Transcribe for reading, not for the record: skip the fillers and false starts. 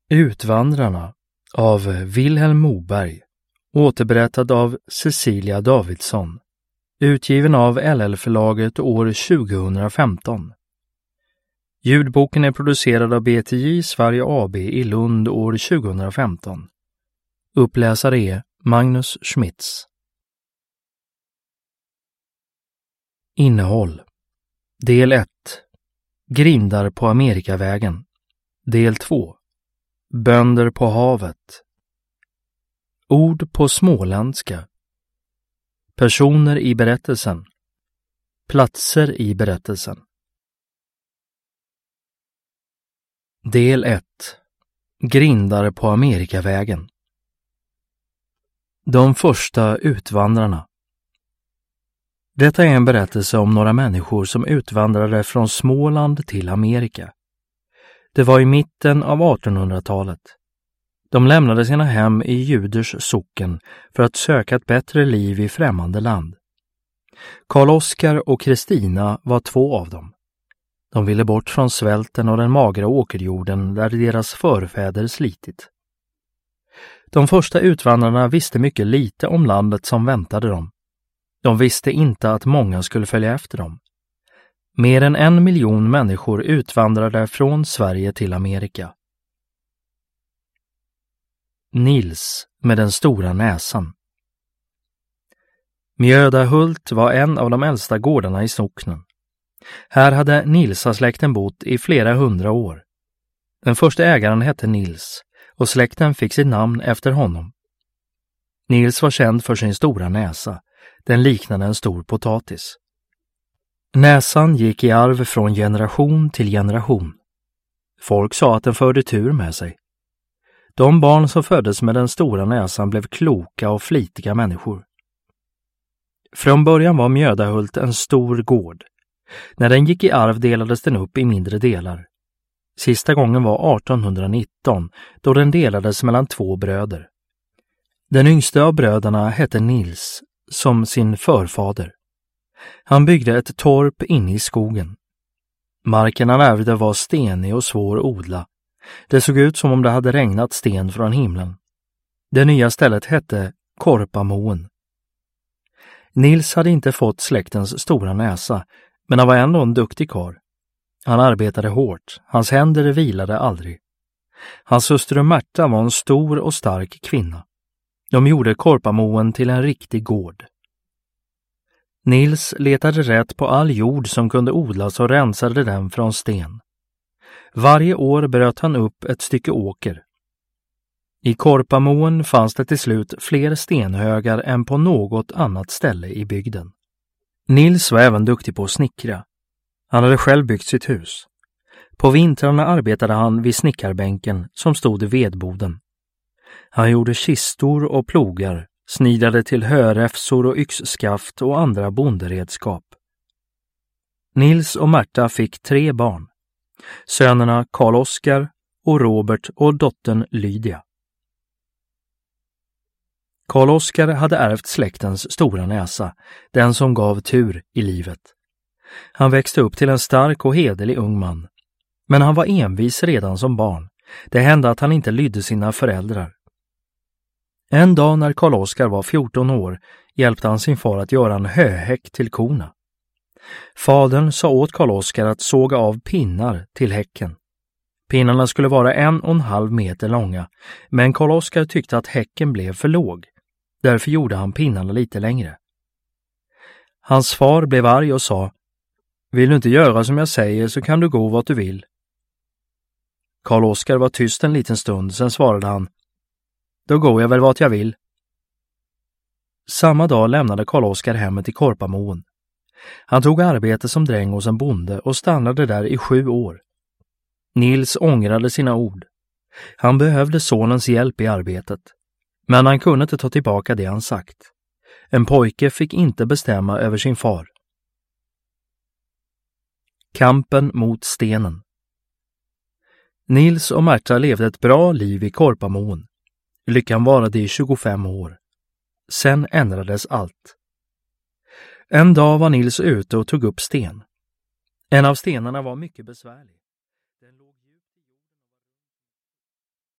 Utvandrarna av Vilhelm Moberg, återberättad av Cecilia Davidsson, utgiven av LL-förlaget år 2015. Ljudboken är producerad av BTJ Sverige AB i Lund år 2015. Uppläsare är Magnus Schmitz. Innehåll. Del 1. Grindar på Amerikavägen. Del 2. Bönder på havet. Ord på småländska. Personer i berättelsen. Platser i berättelsen. Del 1. Grindar på Amerikavägen. De första utvandrarna. Detta är en berättelse om några människor som utvandrade från Småland till Amerika. Det var i mitten av 1800-talet. De lämnade sina hem i Juders socken för att söka ett bättre liv i främmande land. Karl Oskar och Kristina var två av dem. De ville bort från svälten och den magra åkerjorden där deras förfäder slitit. De första utvandrarna visste mycket lite om landet som väntade dem. De visste inte att många skulle följa efter dem. Mer än 1 miljon människor utvandrade från Sverige till Amerika. Nils med den stora näsan. Mjödahult var en av de äldsta gårdarna i socknen. Här hade Nilsa-släkten bott i flera 100 år. Den första ägaren hette Nils och släkten fick sitt namn efter honom. Nils var känd för sin stora näsa. Den liknade en stor potatis. Näsan gick i arv från generation till generation. Folk sa att den förde tur med sig. De barn som föddes med den stora näsan blev kloka och flitiga människor. Från början var Mjödahult en stor gård. När den gick i arv delades den upp i mindre delar. Sista gången var 1819 då den delades mellan 2 bröder. Den yngste av bröderna hette Nils, som sin förfader. Han byggde ett torp inne i skogen. Marken han ärvde var stenig och svår att odla. Det såg ut som om det hade regnat sten från himlen. Det nya stället hette Korpamoen. Nils hade inte fått släktens stora näsa, men han var ändå en duktig karl. Han arbetade hårt, hans händer vilade aldrig. Hans hustru Märta var en stor och stark kvinna. De gjorde Korpamoen till en riktig gård. Nils letade rätt på all jord som kunde odlas och rensade den från sten. Varje år bröt han upp ett stycke åker. I Korpamoen fanns det till slut fler stenhögar än på något annat ställe i bygden. Nils var även duktig på att snickra. Han hade själv byggt sitt hus. På vintrarna arbetade han vid snickarbänken som stod i vedboden. Han gjorde kistor och plogar, snidade till höräfsor och yxskaft och andra bonderedskap. Nils och Märta fick 3 barn. Sönerna Karl Oskar och Robert och dottern Lydia. Karl Oskar hade ärvt släktens stora näsa, den som gav tur i livet. Han växte upp till en stark och hederlig ung man. Men han var envis redan som barn. Det hände att han inte lydde sina föräldrar. En dag när Karl Oskar var 14 år hjälpte han sin far att göra en höhäck till korna. Fadern sa åt Karl Oskar att såga av pinnar till häcken. Pinnarna skulle vara 1,5 meter långa, men Karl Oskar tyckte att häcken blev för låg. Därför gjorde han pinnarna lite längre. Hans far blev arg och sa: "Vill du inte göra som jag säger så kan du gå vart du vill." Karl Oskar var tyst en liten stund, sen svarade han: "Då går jag väl vart jag vill." Samma dag lämnade Karl Oskar hemmet i Korpamoen. Han tog arbete som dräng hos en bonde och stannade där i 7 år. Nils ångrade sina ord. Han behövde sonens hjälp i arbetet. Men han kunde inte ta tillbaka det han sagt. En pojke fick inte bestämma över sin far. Kampen mot stenen. Nils och Märta levde ett bra liv i Korpamoen. Lyckan varade i 25 år. Sen ändrades allt. En dag var Nils ute och tog upp sten. En av stenarna var mycket besvärlig.